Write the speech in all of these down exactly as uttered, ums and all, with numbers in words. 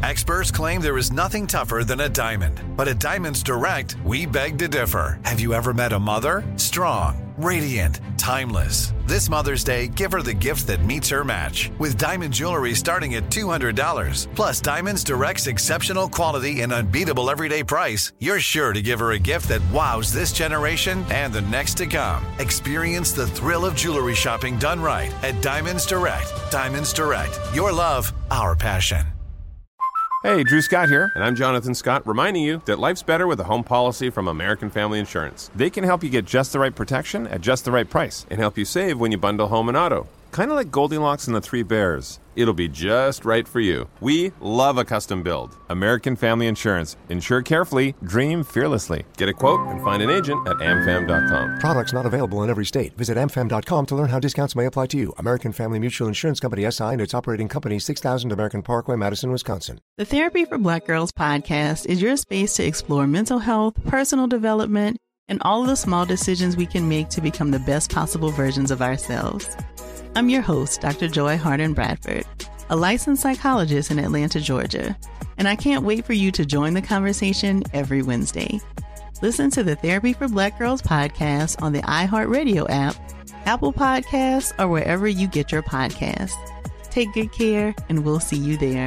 Experts claim there is nothing tougher than a diamond. But at Diamonds Direct, we beg to differ. Have you ever met a mother? Strong, radiant, timeless. This Mother's Day, give her the gift that meets her match. With diamond jewelry starting at two hundred dollars. Plus Diamonds Direct's exceptional quality and unbeatable everyday price, you're sure to give her a gift that wows this generation and the next to come. Experience the thrill of jewelry shopping done right at Diamonds Direct. Diamonds Direct. Your love, our passion. Hey, Drew Scott here, and I'm Jonathan Scott, reminding you that life's better with a home policy from American Family Insurance. They can help you get just the right protection at just the right price and help you save when you bundle home and auto. Kind of like Goldilocks and the Three Bears. It'll be just right for you. We love a custom build. American Family Insurance. Insure carefully, dream fearlessly. Get a quote and find an agent at am fam dot com. Products not available in every state. Visit am fam dot com to learn how discounts may apply to you. American Family Mutual Insurance Company S I and its operating company, six thousand American Parkway, Madison, Wisconsin. The Therapy for Black Girls podcast is your space to explore mental health, personal development, and all of the small decisions we can make to become the best possible versions of ourselves. I'm your host, Doctor Joy Harden Bradford, a licensed psychologist in Atlanta, Georgia, and I can't wait for you to join the conversation every Wednesday. Listen to the Therapy for Black Girls podcast on the iHeartRadio app, Apple Podcasts, or wherever you get your podcasts. Take good care, and we'll see you there.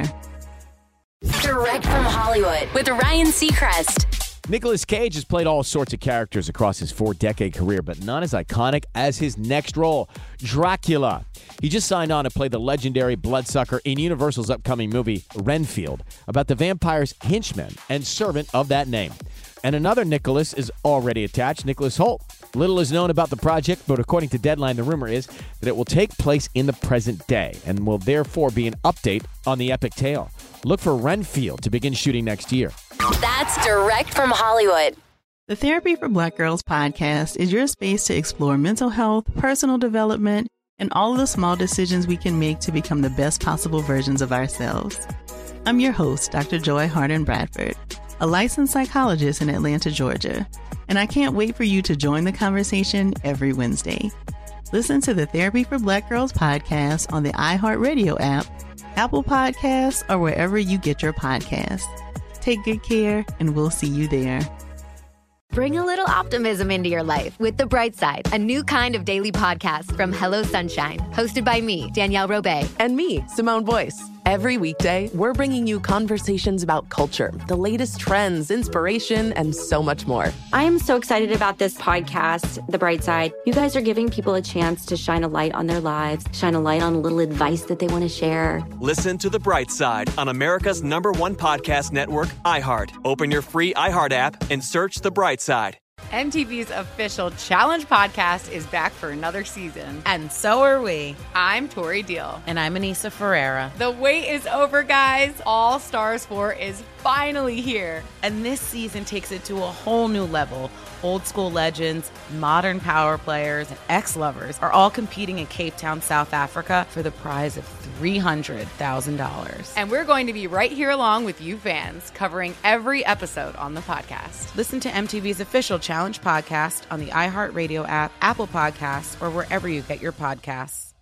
Direct from Hollywood with Ryan Seacrest. Nicolas Cage has played all sorts of characters across his four-decade career, but none as iconic as his next role, Dracula. He just signed on to play the legendary bloodsucker in Universal's upcoming movie, Renfield, about the vampire's henchman and servant of that name. And another Nicholas is already attached, Nicholas Hoult. Little is known about the project, but according to Deadline, the rumor is that it will take place in the present day and will therefore be an update on the epic tale. Look for Renfield to begin shooting next year. That's Direct from Hollywood. The Therapy for Black Girls podcast is your space to explore mental health, personal development, and all of the small decisions we can make to become the best possible versions of ourselves. I'm your host, Doctor Joy Harden Bradford, a licensed psychologist in Atlanta, Georgia, and I can't wait for you to join the conversation every Wednesday. Listen to the Therapy for Black Girls podcast on the iHeartRadio app, Apple Podcasts, or wherever you get your podcasts. Take good care, and we'll see you there. Bring a little optimism into your life with The Bright Side, a new kind of daily podcast from Hello Sunshine, hosted by me, Danielle Robay. And me, Simone Boyce. Every weekday, we're bringing you conversations about culture, the latest trends, inspiration, and so much more. I am so excited about this podcast, The Bright Side. You guys are giving people a chance to shine a light on their lives, shine a light on a little advice that they want to share. Listen to The Bright Side on America's number one podcast network, iHeart. Open your free iHeart app and search The Bright Side. M T V's official Challenge podcast is back for another season. And so are we. I'm Tori Deal. And I'm Anissa Ferreira. The wait is over, guys. All Stars four is finally here. And this season takes it to a whole new level. Old school legends, modern power players, and ex-lovers are all competing in Cape Town, South Africa for the prize of three hundred thousand dollars. And we're going to be right here along with you fans, covering every episode on the podcast. Listen to M T V's official Challenge podcast on the iHeartRadio app, Apple Podcasts, or wherever you get your podcasts.